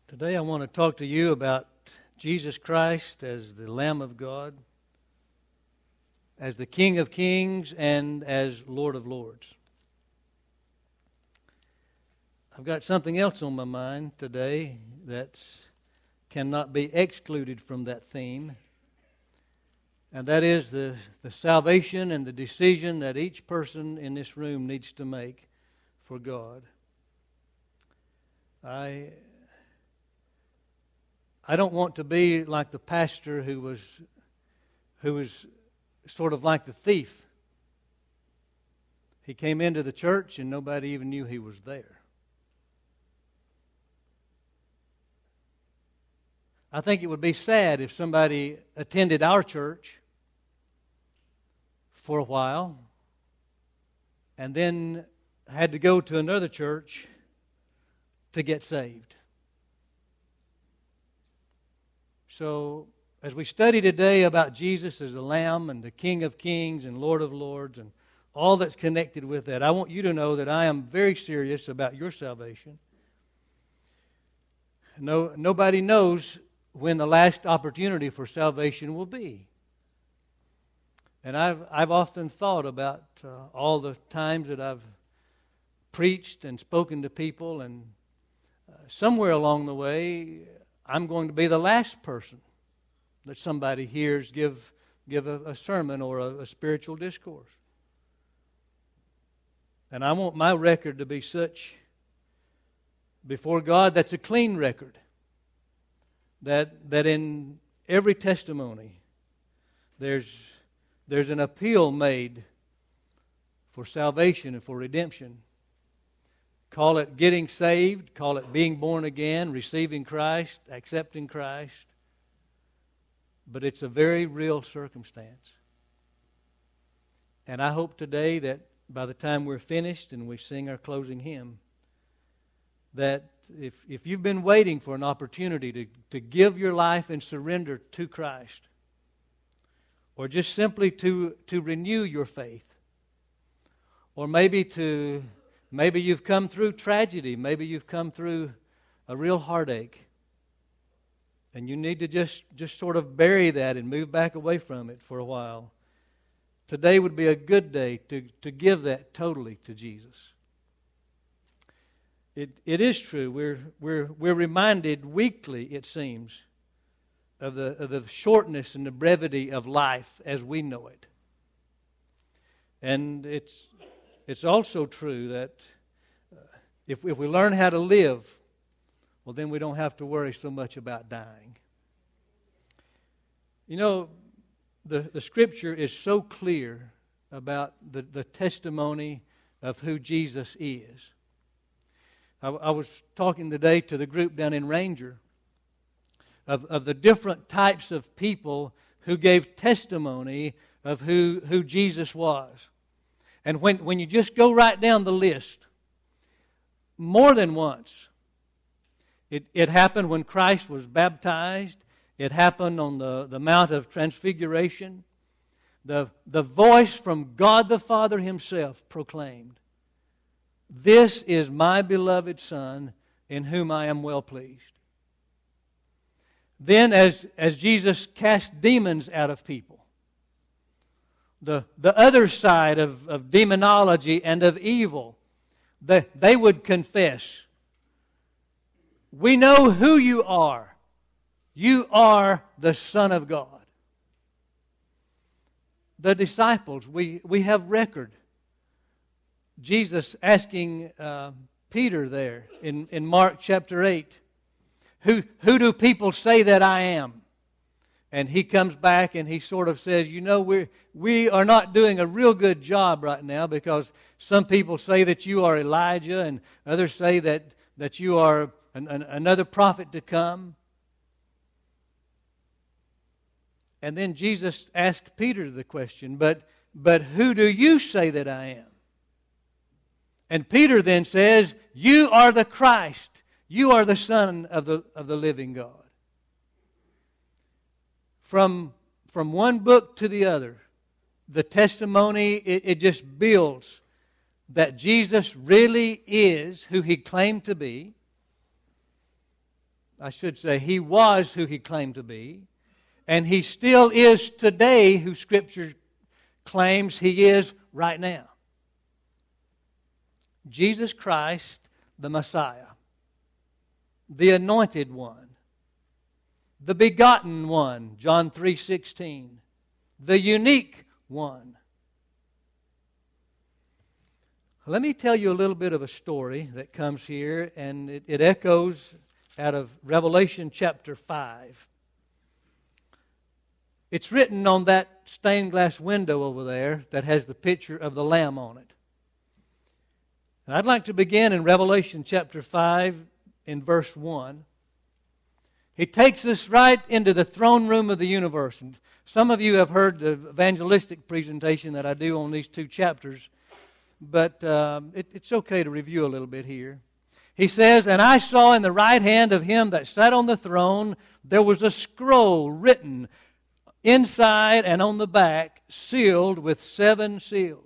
Today I want to talk to you about Jesus Christ as the Lamb of God, as the King of Kings, and as Lord of Lords. I've got something else on my mind today that cannot be excluded from that theme, and that is the salvation and the decision that each person in this room needs to make for God. I don't want to be like the pastor who was sort of like the thief. He came into the church and nobody even knew he was there. I think it would be sad if somebody attended our church for a while and then had to go to another church to get saved. So, as we study today about Jesus as the Lamb and the King of Kings and Lord of Lords and all that's connected with that, I want you to know that I am very serious about your salvation. Nobody knows when the last opportunity for salvation will be. And I've often thought about all the times that I've preached and spoken to people, and somewhere along the way, I'm going to be the last person that somebody hears give a sermon or a spiritual discourse. And I want my record to be such before God that's a clean record. That in every testimony there's an appeal made for salvation and for redemption. Call it getting saved, call it being born again, receiving Christ, accepting Christ. But it's a very real circumstance. And I hope today that by the time we're finished and we sing our closing hymn, that if you've been waiting for an opportunity to give your life and surrender to Christ, or just simply to renew your faith, or maybe you've come through tragedy. Maybe you've come through a real heartache. And you need to just sort of bury that and move back away from it for a while. Today would be a good day to give that totally to Jesus. It is true. We're reminded weekly, it seems, of the shortness and the brevity of life as we know it. And it's also true that if we learn how to live, well, then we don't have to worry so much about dying. You know, the Scripture is so clear about the testimony of who Jesus is. I was talking today to the group down in Ranger of the different types of people who gave testimony of who Jesus was. And when you just go right down the list, more than once, it happened when Christ was baptized. It happened on the Mount of Transfiguration. The voice from God the Father Himself proclaimed, "This is my beloved Son, in whom I am well pleased." Then as Jesus cast demons out of people, the other side of demonology and of evil, they would confess, "We know who you are. You are the Son of God." The disciples, we have record. Jesus asking Peter there in Mark chapter 8, Who do people say that I am? And he comes back and he sort of says, we are not doing a real good job right now, because some people say that you are Elijah and others say that you are another prophet to come. And then Jesus asked Peter the question, but who do you say that I am? And Peter then says, "You are the Christ. You are the Son of the living God." From one book to the other, the testimony, it just builds that Jesus really is who He claimed to be, I should say, He was who He claimed to be, and He still is today who Scripture claims He is right now. Jesus Christ, the Messiah, the Anointed One, the Begotten One, John 3:16, the Unique One. Let me tell you a little bit of a story that comes here, and it echoes out of Revelation chapter 5. It's written on that stained glass window over there that has the picture of the Lamb on it. And I'd like to begin in Revelation chapter 5 in verse 1. He takes us right into the throne room of the universe. And some of you have heard the evangelistic presentation that I do on these two chapters, but it's okay to review a little bit here. He says, "And I saw in the right hand of Him that sat on the throne, there was a scroll written inside and on the back, sealed with 7 seals."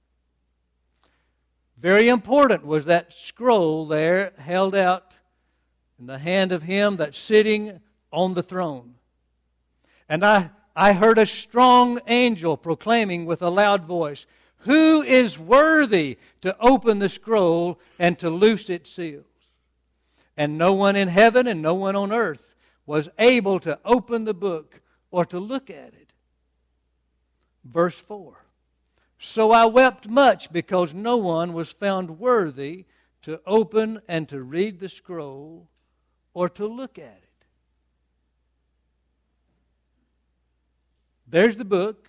Very important was that scroll there held out in the hand of Him that's sitting on the throne. And I heard a strong angel proclaiming with a loud voice, "Who is worthy to open the scroll and to loose its seals?" And no one in heaven and no one on earth was able to open the book or to look at it. Verse 4. "So I wept much because no one was found worthy to open and to read the scroll or to look at it." There's the book.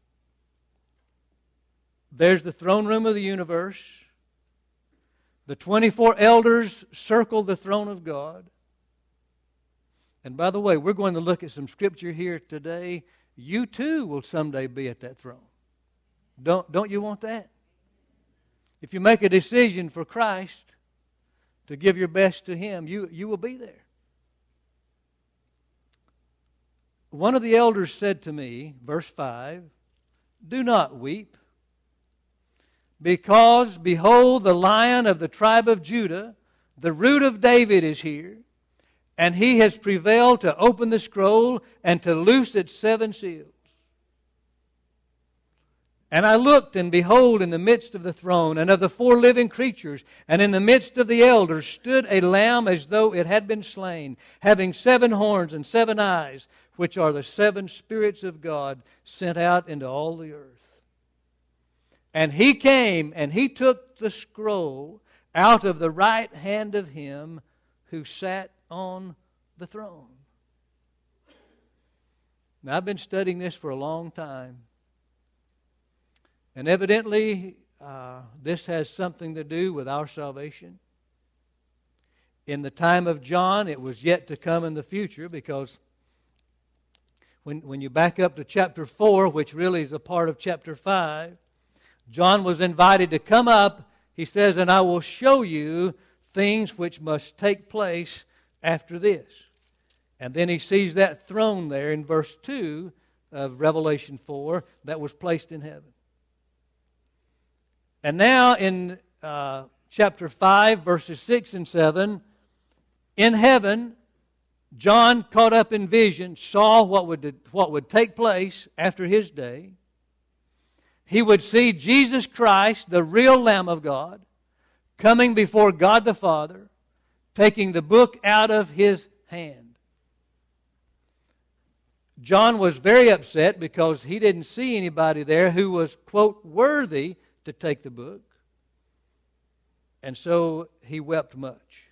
There's the throne room of the universe. The 24 elders circle the throne of God. And by the way, we're going to look at some scripture here today. You too will someday be at that throne. Don't you want that? If you make a decision for Christ to give your best to Him, you will be there. One of the elders said to me, verse 5, "Do not weep, because, behold, the Lion of the tribe of Judah, the Root of David, is here, and He has prevailed to open the scroll and to loose its 7 seals." And I looked, and behold, in the midst of the throne and of the 4 living creatures, and in the midst of the elders, stood a lamb as though it had been slain, having 7 horns and 7 eyes, which are the 7 spirits of God sent out into all the earth. And He came, and He took the scroll out of the right hand of Him who sat on the throne. Now, I've been studying this for a long time. And evidently, this has something to do with our salvation. In the time of John, it was yet to come in the future, because when you back up to chapter 4, which really is a part of chapter 5, John was invited to come up. He says, "And I will show you things which must take place after this." And then he sees that throne there in verse 2 of Revelation 4 that was placed in heaven. And now in chapter 5, verses 6 and 7, in heaven, John, caught up in vision, saw what would take place after his day. He would see Jesus Christ, the real Lamb of God, coming before God the Father, taking the book out of His hand. John was very upset because he didn't see anybody there who was, quote, worthy to take the book. And so he wept much.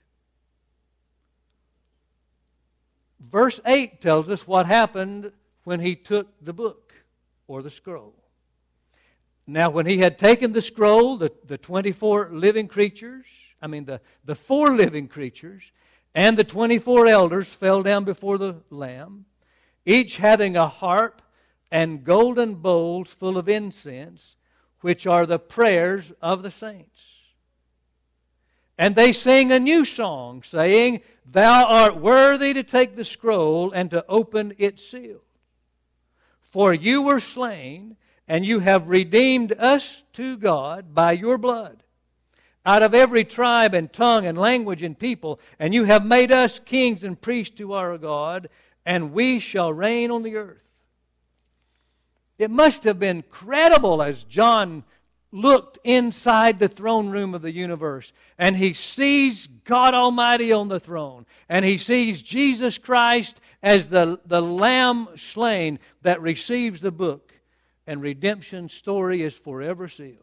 Verse 8 tells us what happened when he took the book or the scroll. Now, when he had taken the scroll, the 24 living creatures, the 4 living creatures and the 24 elders fell down before the Lamb, each having a harp and golden bowls full of incense, which are the prayers of the saints. And they sing a new song, saying, "Thou art worthy to take the scroll and to open its seals. For you were slain, and you have redeemed us to God by your blood, out of every tribe and tongue and language and people, and you have made us kings and priests to our God, and we shall reign on the earth. It must have been credible as John looked inside the throne room of the universe, and he sees God Almighty on the throne, and he sees Jesus Christ as the Lamb slain that receives the book, and redemption's story is forever sealed.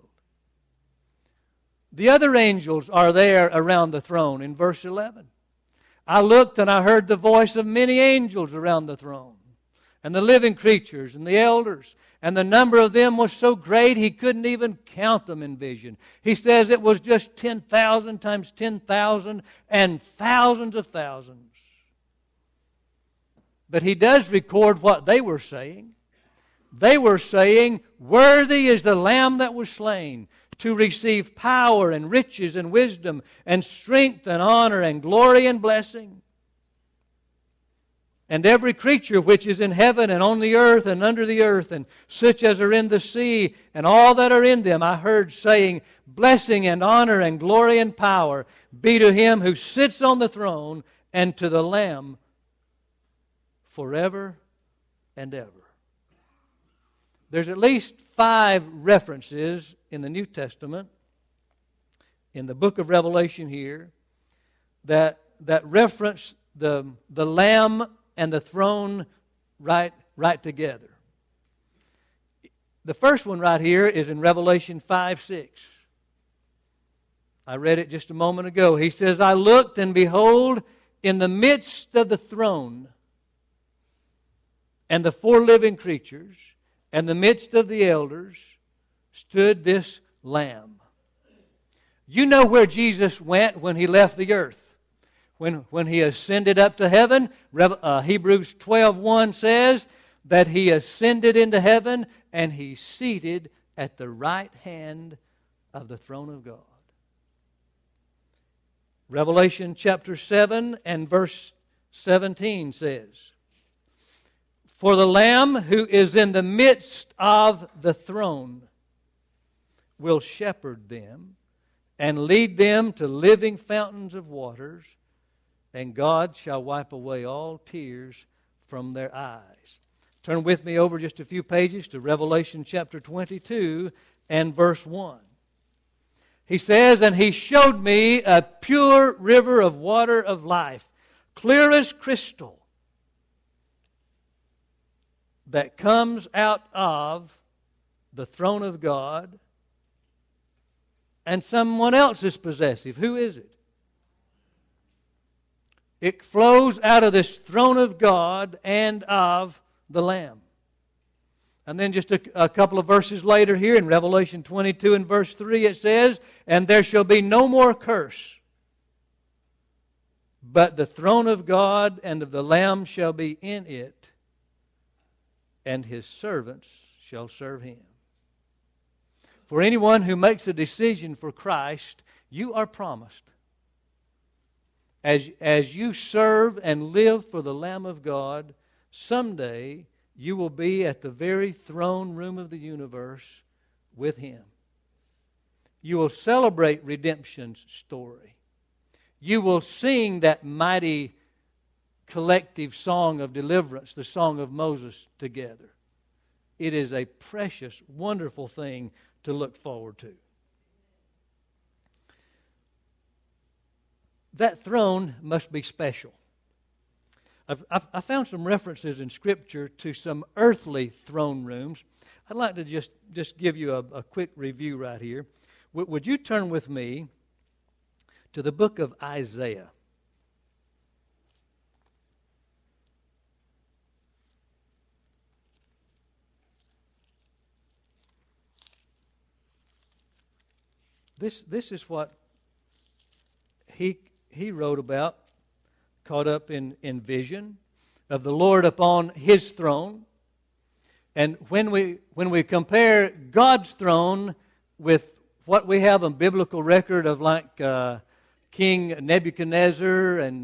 The other angels are there around the throne in verse 11. I looked and I heard the voice of many angels around the throne, and the living creatures and the elders, and the number of them was so great he couldn't even count them in vision. He says it was just 10,000 times 10,000 and thousands of thousands. But he does record what they were saying. They were saying, "Worthy is the Lamb that was slain to receive power and riches and wisdom and strength and honor and glory and blessing." And every creature which is in heaven and on the earth and under the earth, and such as are in the sea, and all that are in them, I heard saying, "Blessing and honor and glory and power be to Him who sits on the throne and to the Lamb forever and ever." There's at least 5 references in the New Testament, in the book of Revelation here, that reference the Lamb and the throne right together. The first one right here is in Revelation 5:6. I read it just a moment ago. He says, "I looked, and behold, in the midst of the throne and the 4 living creatures, and the midst of the elders, stood this Lamb." You know where Jesus went when He left the earth. When He ascended up to heaven, Hebrews 12:1 says that He ascended into heaven and He's seated at the right hand of the throne of God. Revelation chapter 7 and verse 17 says, "For the Lamb who is in the midst of the throne will shepherd them and lead them to living fountains of waters, and God shall wipe away all tears from their eyes." Turn with me over just a few pages to Revelation chapter 22 and verse 1. He says, "And He showed me a pure river of water of life, clear as crystal, that comes out of the throne of God." And someone else is possessive. Who is it? It flows out of this throne of God and of the Lamb. And then just a couple of verses later here in Revelation 22 and verse 3 it says, "And there shall be no more curse, but the throne of God and of the Lamb shall be in it, and His servants shall serve Him." For anyone who makes a decision for Christ, you are promised, as you serve and live for the Lamb of God, someday you will be at the very throne room of the universe with Him. You will celebrate redemption's story. You will sing that mighty collective song of deliverance, the song of Moses, together. It is a precious, wonderful thing to look forward to. That throne must be special. I found some references in Scripture to some earthly throne rooms. I'd like to just give you a quick review right here. Would you turn with me to the book of Isaiah? This is what he wrote about, caught up in vision of the Lord upon His throne. And when we compare God's throne with what we have on biblical record of like King Nebuchadnezzar and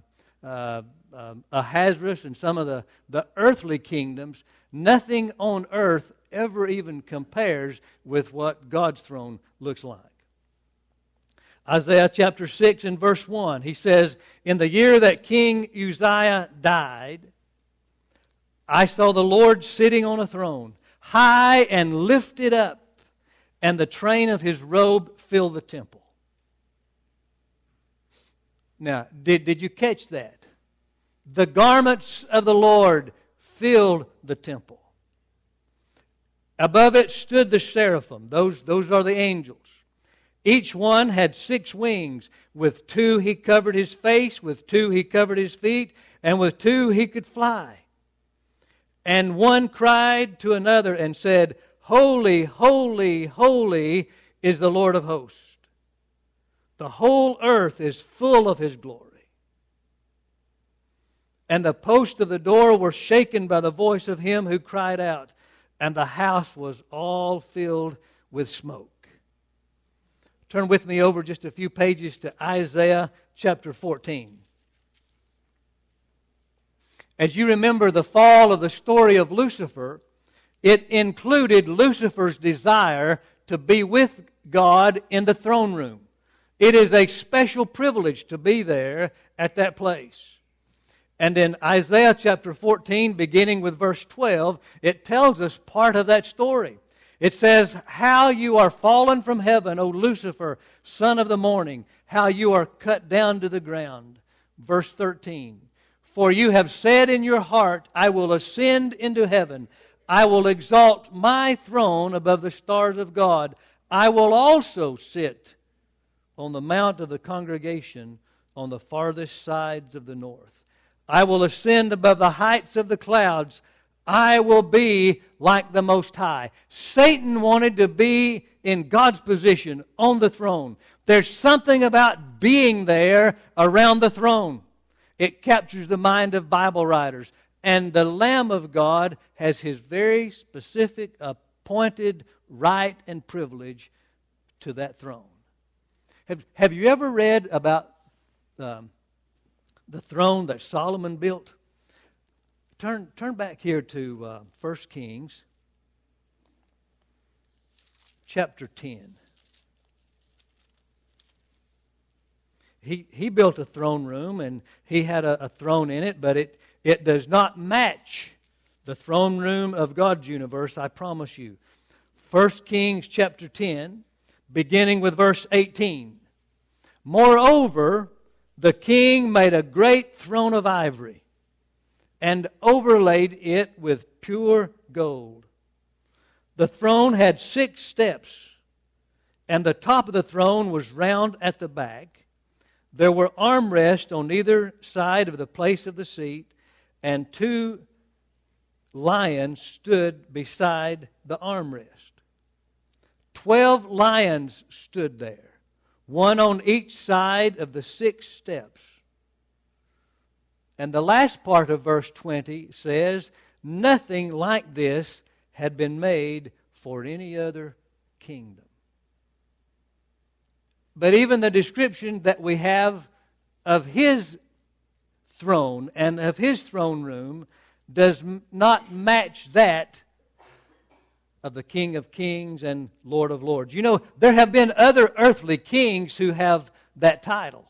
Ahasuerus and some of the earthly kingdoms, nothing on earth ever even compares with what God's throne looks like. Isaiah chapter 6 and verse 1, he says, "In the year that King Uzziah died, I saw the Lord sitting on a throne, high and lifted up, and the train of his robe filled the temple." Now, did you catch that? The garments of the Lord filled the temple. Above it stood the seraphim. Those are the angels. Each one had 6 wings. With 2 he covered his face, with 2 he covered his feet, and with 2 he could fly. And one cried to another and said, "Holy, holy, holy is the Lord of hosts. The whole earth is full of His glory." And the posts of the door were shaken by the voice of him who cried out, and the house was all filled with smoke. Turn with me over just a few pages to Isaiah chapter 14. As you remember the fall of the story of Lucifer, it included Lucifer's desire to be with God in the throne room. It is a special privilege to be there at that place. And in Isaiah chapter 14, beginning with verse 12, it tells us part of that story. It says, "How you are fallen from heaven, O Lucifer, son of the morning, how you are cut down to the ground." Verse 13, "For you have said in your heart, I will ascend into heaven. I will exalt my throne above the stars of God. I will also sit on the mount of the congregation on the farthest sides of the north. I will ascend above the heights of the clouds. I will be like the Most High." Satan wanted to be in God's position on the throne. There's something about being there around the throne. It captures the mind of Bible writers. And the Lamb of God has His very specific, appointed right and privilege to that throne. Have you ever read about the throne that Solomon built? Turn back here to 1 Kings chapter 10. He built a throne room, and he had a throne in it, but it does not match the throne room of God's universe, I promise you. 1 Kings chapter 10, beginning with verse 18. "Moreover, the king made a great throne of ivory, and overlaid it with pure gold. The throne had 6 steps, and the top of the throne was round at the back. There were armrests on either side of the place of the seat, and 2 lions stood beside the armrest. 12 lions stood there, one on each side of the 6 steps." And the last part of verse 20 says, "Nothing like this had been made for any other kingdom." But even the description that we have of His throne and of His throne room does not match that of the King of Kings and Lord of Lords. You know, there have been other earthly kings who have that title.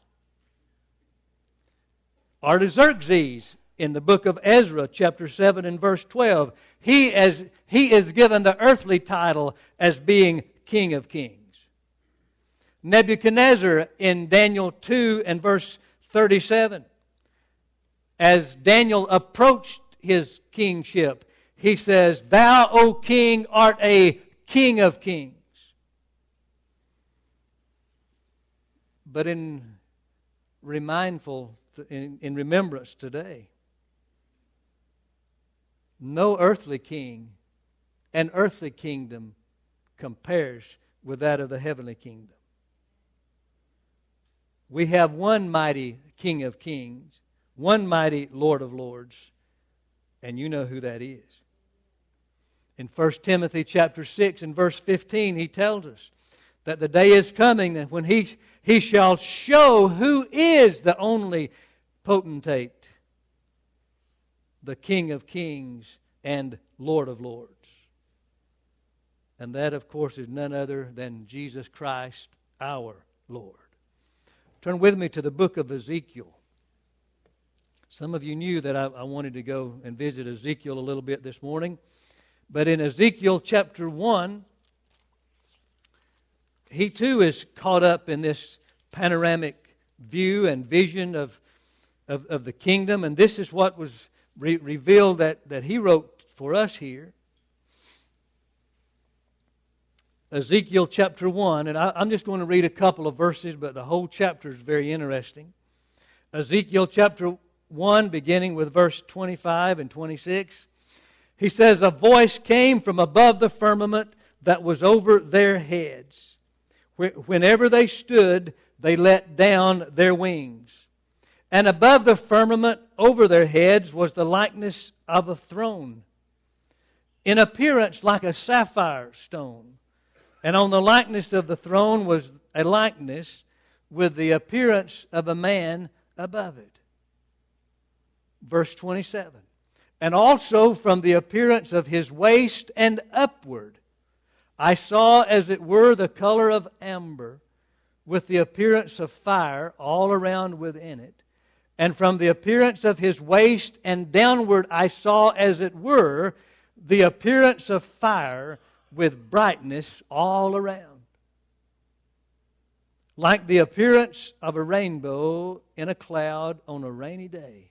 Artaxerxes, in the book of Ezra, chapter 7 and verse 12, he is given the earthly title as being King of Kings. Nebuchadnezzar, in Daniel 2 and verse 37, as Daniel approached his kingship, he says, "Thou, O king, art a King of kings." But in remembrance today, no earthly king and earthly kingdom compares with that of the heavenly kingdom. We have one mighty King of kings, one mighty Lord of lords, and you know who that is. In 1 Timothy chapter 6 and verse 15, he tells us that the day is coming that when he shall show who is the only potentate, the King of kings and Lord of lords. And that, of course, is none other than Jesus Christ, our Lord. Turn with me to the book of Ezekiel. Some of you knew that I wanted to go and visit Ezekiel a little bit this morning. But in Ezekiel chapter 1, he too is caught up in this panoramic view and vision of the kingdom. And this is what was revealed that he wrote for us here. Ezekiel chapter 1, and I'm just going to read a couple of verses, but the whole chapter is very interesting. Ezekiel chapter 1, beginning with verse 25 and 26. He says, "A voice came from above the firmament that was over their heads. Whenever they stood, they let down their wings. And above the firmament over their heads was the likeness of a throne, in appearance like a sapphire stone. And on the likeness of the throne was a likeness with the appearance of a man above it." Verse 27. "And also from the appearance of his waist and upward, I saw as it were the color of amber, with the appearance of fire all around within it. And from the appearance of his waist and downward I saw as it were the appearance of fire with brightness all around, like the appearance of a rainbow in a cloud on a rainy day.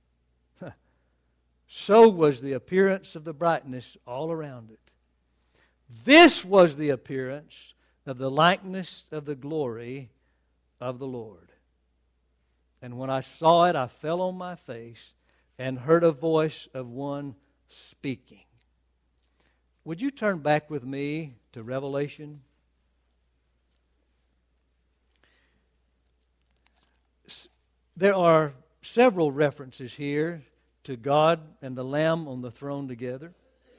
So was the appearance of the brightness all around it. This was the appearance of the likeness of the glory of the Lord. And when I saw it, I fell on my face and heard a voice of one speaking." Would you turn back with me to Revelation? There are several references here to God and the Lamb on the throne together.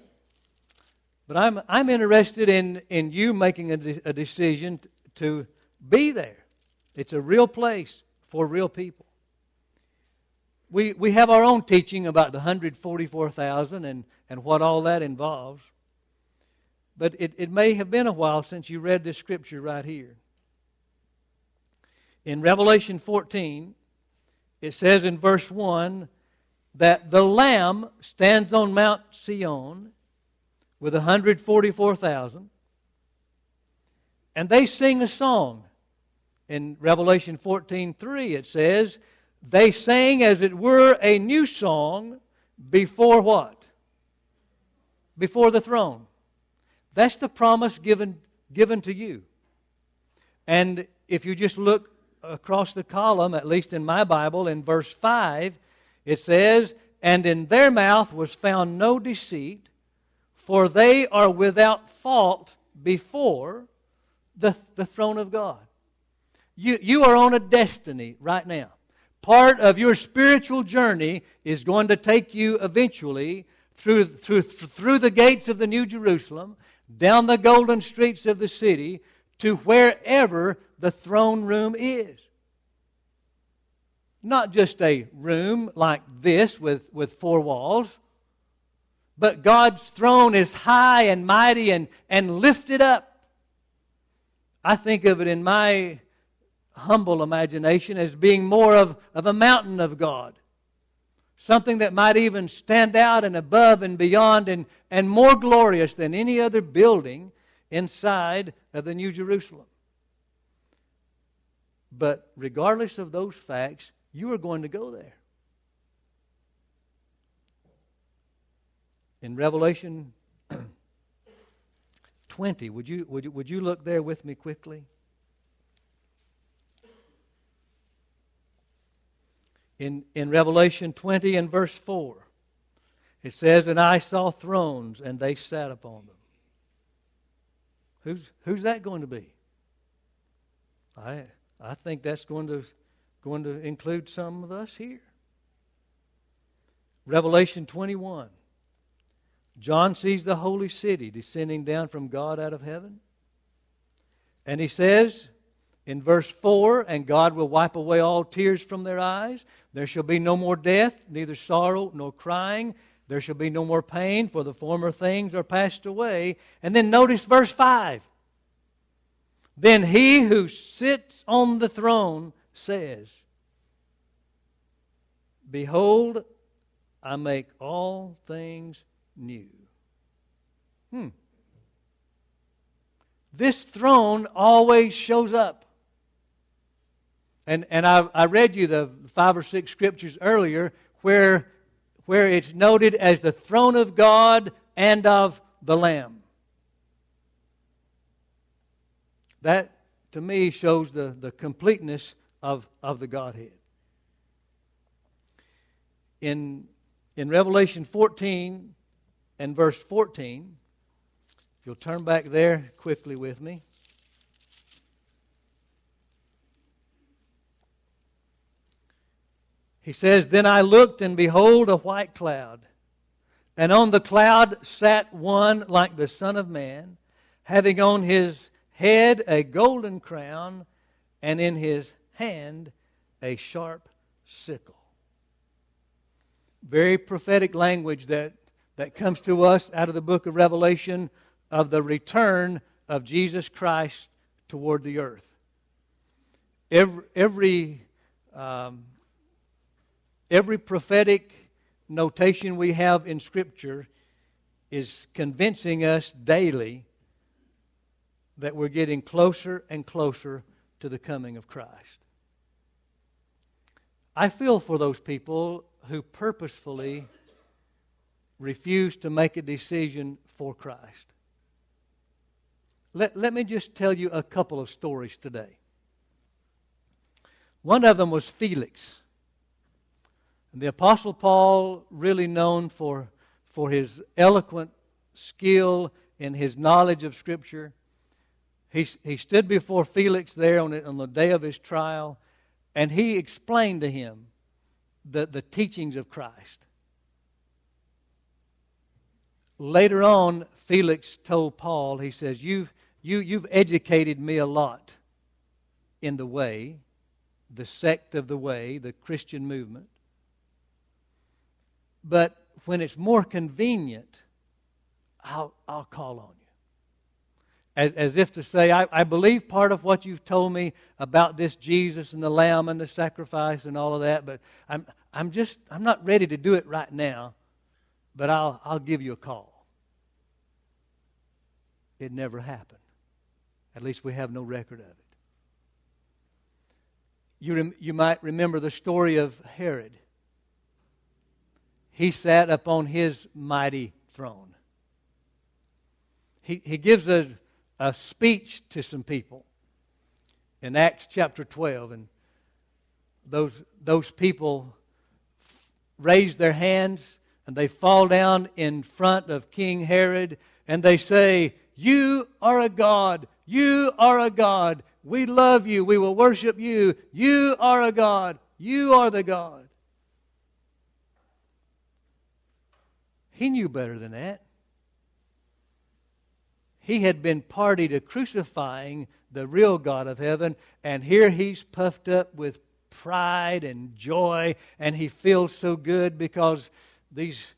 But I'm interested in you making a decision to be there. It's a real place for real people. We have our own teaching about the 144,000 and what all that involves. But it may have been a while since you read this scripture right here. In Revelation 14, it says in verse 1 that the Lamb stands on Mount Sion with 144,000, and they sing a song. In Revelation 14:3 it says, "They sang as it were a new song before" what? Before the throne. That's the promise given to you. And if you just look across the column, at least in my Bible, in verse 5, it says, "And in their mouth was found no deceit, for they are without fault before the throne of God." You are on a destiny right now. Part of your spiritual journey is going to take you eventually through the gates of the New Jerusalem, down the golden streets of the city, to wherever the throne room is. Not just a room like this with four walls, but God's throne is high and mighty and lifted up. I think of it in my humble imagination as being more of a mountain of God. Something that might even stand out and above and beyond and more glorious than any other building inside of the New Jerusalem. But regardless of those facts, you are going to go there. In Revelation 20, would you look there with me quickly? In Revelation 20 and verse 4, it says, "And I saw thrones, and they sat upon them." Who's that going to be? I think that's going to include some of us here. Revelation 21. John sees the holy city descending down from God out of heaven. And he says in verse 4, "And God will wipe away all tears from their eyes. There shall be no more death, neither sorrow nor crying. There shall be no more pain, for the former things are passed away." And then notice verse 5. "Then he who sits on the throne says, "Behold, I make all things new." This throne always shows up. And I read you the 5 or 6 scriptures earlier where it's noted as the throne of God and of the Lamb. That, to me, shows the completeness of the Godhead. In Revelation 14 and verse 14, if you'll turn back there quickly with me. He says, "Then I looked, and behold, a white cloud. And on the cloud sat one like the Son of Man, having on his head a golden crown, and in his hand a sharp sickle." Very prophetic language that comes to us out of the book of Revelation of the return of Jesus Christ toward the earth. Every prophetic notation we have in Scripture is convincing us daily that we're getting closer and closer to the coming of Christ. I feel for those people who purposefully refuse to make a decision for Christ. Let me just tell you a couple of stories today. One of them was Felix. And the Apostle Paul, really known for his eloquent skill and his knowledge of Scripture, he stood before Felix there on the day of his trial, and he explained to him the teachings of Christ. Later on, Felix told Paul, he says, You've educated me a lot in the way, the sect of the way, the Christian movement. But when it's more convenient, I'll call on you. As if to say, I believe part of what you've told me about this Jesus and the Lamb and the sacrifice and all of that, but I'm not ready to do it right now, but I'll give you a call. It never happened. At least we have no record of it. You might remember the story of Herod. He sat upon his mighty throne. He gives a speech to some people in Acts chapter 12, and those people raise their hands and they fall down in front of King Herod and they say, "You are a God. You are a God. We love you. We will worship you. You are a God. You are the God." He knew better than that. He had been party to crucifying the real God of heaven, and here he's puffed up with pride and joy, and he feels so good because these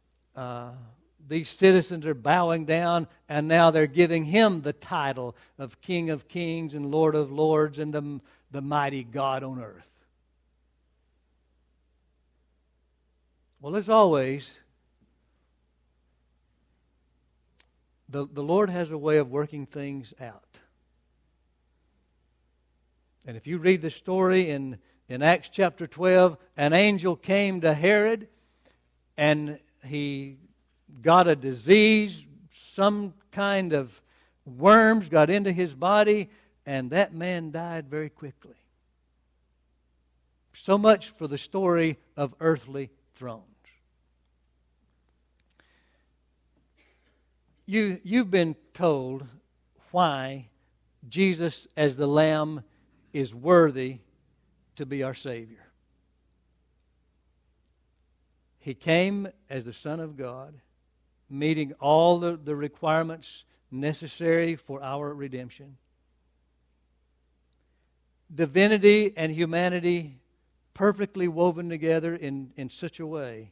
citizens are bowing down, and now they're giving him the title of King of Kings and Lord of Lords and the mighty God on earth. Well, as always, the Lord has a way of working things out. And if you read the story in Acts chapter 12, an angel came to Herod and he got a disease, some kind of worms got into his body, and that man died very quickly. So much for the story of earthly thrones. You've been told why Jesus as the Lamb is worthy to be our Savior. He came as the Son of God, meeting all the requirements necessary for our redemption. Divinity and humanity perfectly woven together in such a way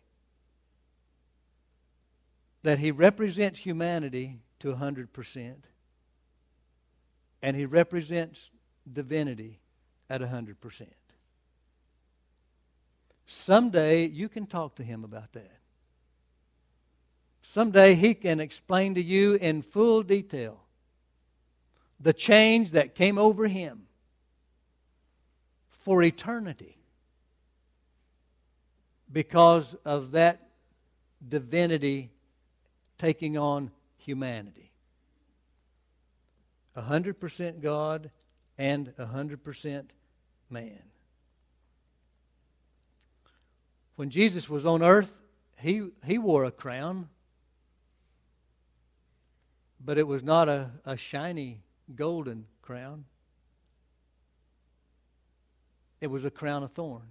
that He represents humanity to 100%, and He represents divinity at 100%. Someday you can talk to Him about that. Someday He can explain to you in full detail the change that came over Him for eternity because of that divinity taking on humanity. 100% God and 100% man. When Jesus was on earth, he wore a crown, but it was not a shiny golden crown. It was a crown of thorns.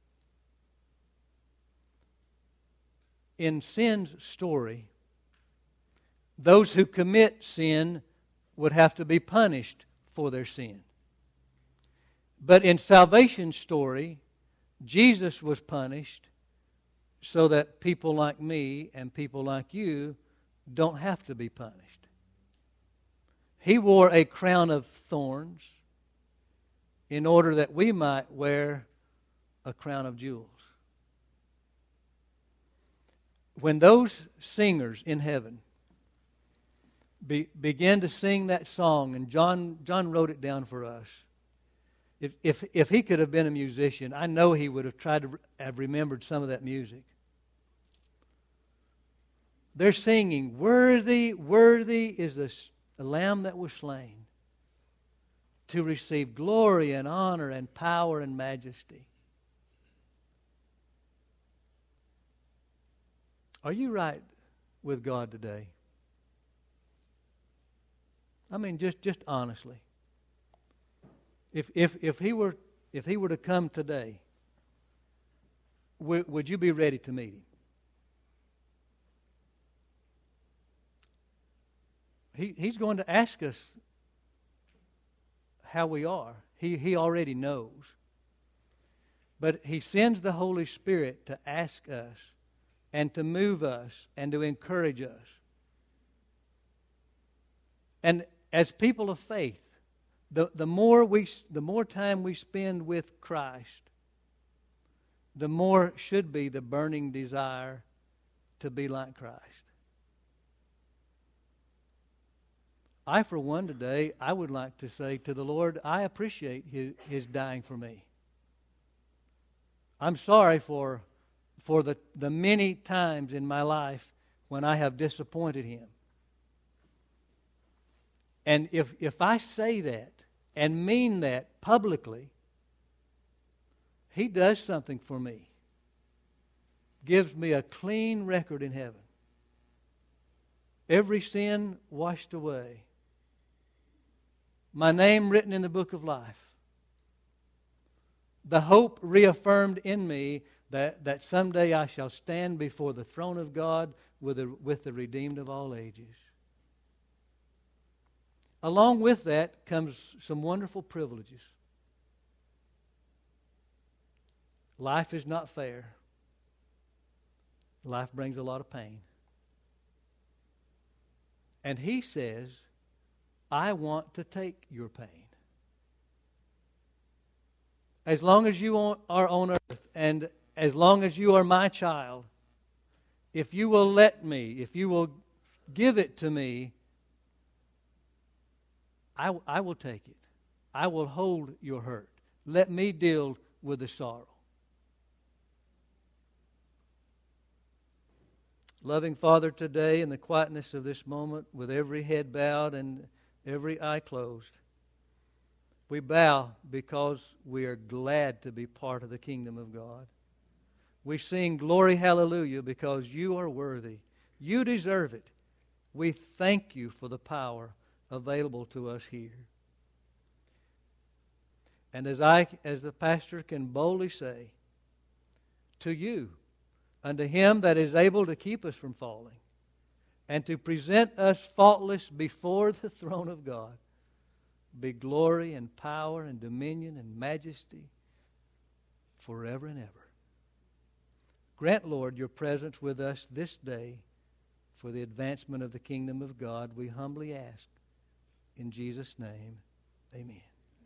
In sin's story, those who commit sin would have to be punished for their sin. But in salvation's story, Jesus was punished so that people like me and people like you don't have to be punished. He wore a crown of thorns in order that we might wear a crown of jewels. When those singers in heaven began to sing that song, and John wrote it down for us. If he could have been a musician, I know he would have tried to have remembered some of that music. They're singing, "Worthy, worthy is the Lamb that was slain to receive glory and honor and power and majesty." Are you right with God today? I mean, just honestly. If he were to come today, would you be ready to meet him? He's going to ask us how we are. He already knows. But He sends the Holy Spirit to ask us and to move us and to encourage us. And as people of faith, the more time we spend with Christ, the more should be the burning desire to be like Christ. I, for one, today, I would like to say to the Lord, I appreciate His dying for me. I'm sorry for the many times in my life when I have disappointed Him. And if I say that and mean that publicly, He does something for me. Gives me a clean record in heaven. Every sin washed away. My name written in the book of life. The hope reaffirmed in me that someday I shall stand before the throne of God with the redeemed of all ages. Along with that comes some wonderful privileges. Life is not fair. Life brings a lot of pain. And He says, I want to take your pain. As long as you are on earth and as long as you are my child, if you will let me, if you will give it to me, I will take it. I will hold your hurt. Let me deal with the sorrow. Loving Father, today in the quietness of this moment, with every head bowed and every eye closed, we bow because we are glad to be part of the kingdom of God. We sing glory, hallelujah, because you are worthy. You deserve it. We thank you for the power available to us here. And as the pastor can boldly say, to you, unto Him that is able to keep us from falling, and to present us faultless before the throne of God, be glory and power and dominion and majesty forever and ever. Grant, Lord, your presence with us this day for the advancement of the kingdom of God, we humbly ask. In Jesus' name, amen.